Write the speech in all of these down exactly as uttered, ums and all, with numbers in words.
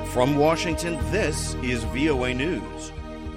From Washington, this is V O A News.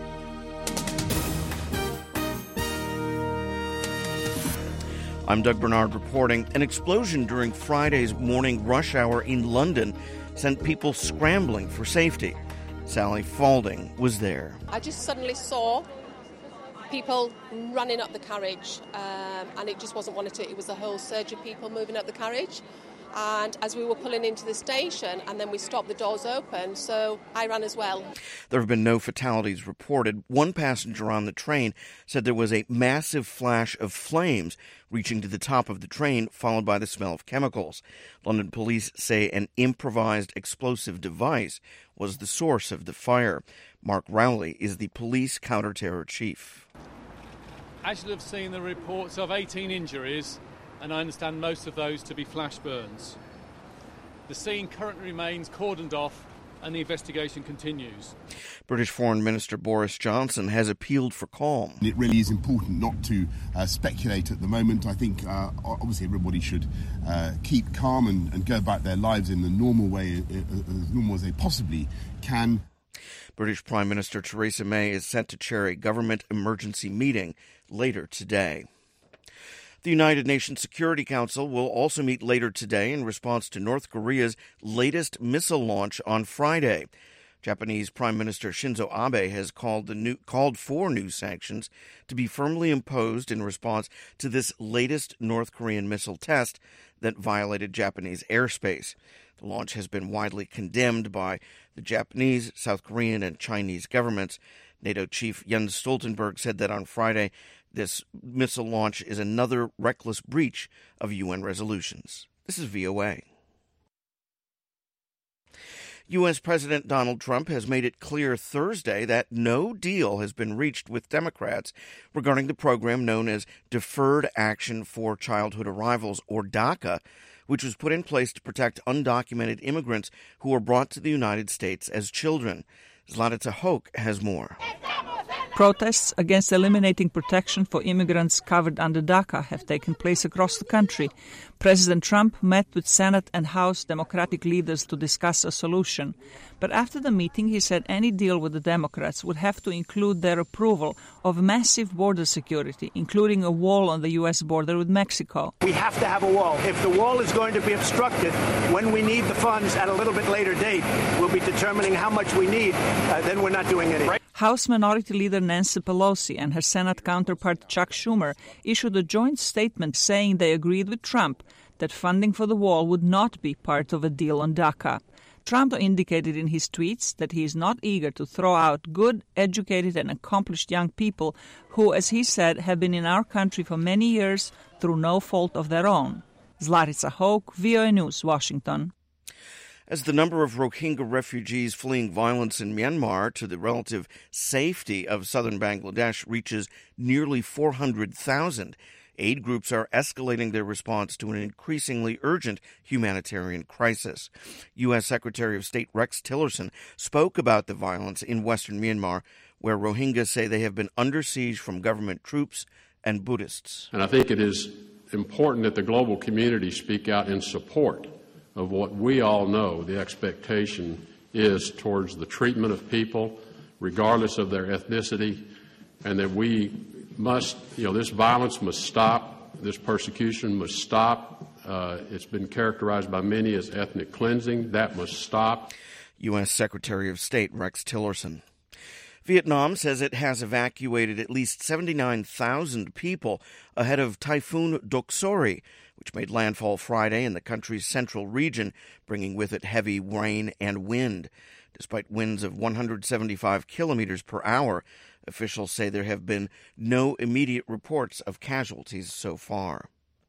I'm Doug Bernard reporting. An explosion during Friday's morning rush hour in London sent people scrambling for safety. Sally Falding was there. I just suddenly saw people running up the carriage, um, and it just wasn't one or two. It was a whole surge of people moving up the carriage. And as we were pulling into the station, and then we stopped, the doors open, so I ran as well. There have been no fatalities reported. One passenger on the train said there was a massive flash of flames reaching to the top of the train, followed by the smell of chemicals. London police say an improvised explosive device was the source of the fire. Mark Rowley is the police counter-terror chief. As you'll have seen, the reports of eighteen injuries, and I understand most of those to be flash burns. The scene currently remains cordoned off and the investigation continues. British Foreign Minister Boris Johnson has appealed for calm. It really is important not to uh, speculate at the moment. I think uh, obviously everybody should uh, keep calm and, and go about their lives in the normal way, uh, as normal as they possibly can. British Prime Minister Theresa May is set to chair a government emergency meeting later today. The United Nations Security Council will also meet later today in response to North Korea's latest missile launch on Friday. Japanese Prime Minister Shinzo Abe has called, the new, called for new sanctions to be firmly imposed in response to this latest North Korean missile test that violated Japanese airspace. The launch has been widely condemned by the Japanese, South Korean, and Chinese governments. NATO chief Jens Stoltenberg said that on Friday this missile launch is another reckless breach of U N resolutions. This is V O A. U S. President Donald Trump has made it clear Thursday that no deal has been reached with Democrats regarding the program known as Deferred Action for Childhood Arrivals, or DACA, which was put in place to protect undocumented immigrants who are brought to the United States as children. Zlatitsa Hoke has more. Protests against eliminating protection for immigrants covered under DACA have taken place across the country. President Trump met with Senate and House Democratic leaders to discuss a solution. But after the meeting, he said any deal with the Democrats would have to include their approval of massive border security, including a wall on the U S border with Mexico. We have to have a wall. If the wall is going to be obstructed, when we need the funds at a little bit later date, we'll be determining how much we need. Uh, then we're not doing anything. House Minority Leader Nancy Pelosi and her Senate counterpart Chuck Schumer issued a joint statement saying they agreed with Trump that funding for the wall would not be part of a deal on DACA. Trump indicated in his tweets that he is not eager to throw out good, educated, and accomplished young people who, as he said, have been in our country for many years through no fault of their own. Zlatitsa Hoke, V O A News, Washington. As the number of Rohingya refugees fleeing violence in Myanmar to the relative safety of southern Bangladesh reaches nearly four hundred thousand, aid groups are escalating their response to an increasingly urgent humanitarian crisis. U S. Secretary of State Rex Tillerson spoke about the violence in western Myanmar, where Rohingya say they have been under siege from government troops and Buddhists. And I think it is important that the global community speak out in support of what we all know the expectation is towards the treatment of people, regardless of their ethnicity, and that we must, you know, this violence must stop, this persecution must stop. Uh, it's been characterized by many as ethnic cleansing. That must stop. U S. Secretary of State Rex Tillerson. Vietnam says it has evacuated at least seventy-nine thousand people ahead of Typhoon Doksuri, which made landfall Friday in the country's central region, bringing with it heavy rain and wind. Despite winds of one hundred seventy-five kilometers per hour, officials say there have been no immediate reports of casualties so far.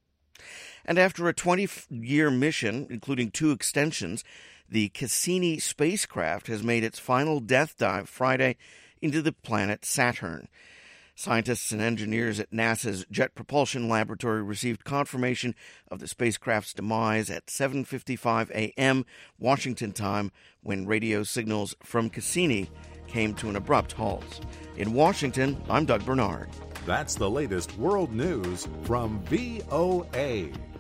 And after a twenty-year mission, including two extensions, the Cassini spacecraft has made its final death dive Friday into the planet Saturn. Scientists and engineers at NASA's Jet Propulsion Laboratory received confirmation of the spacecraft's demise at seven fifty-five a.m. Washington time, when radio signals from Cassini came to an abrupt halt. In Washington, I'm Doug Bernard. That's the latest world news from V O A.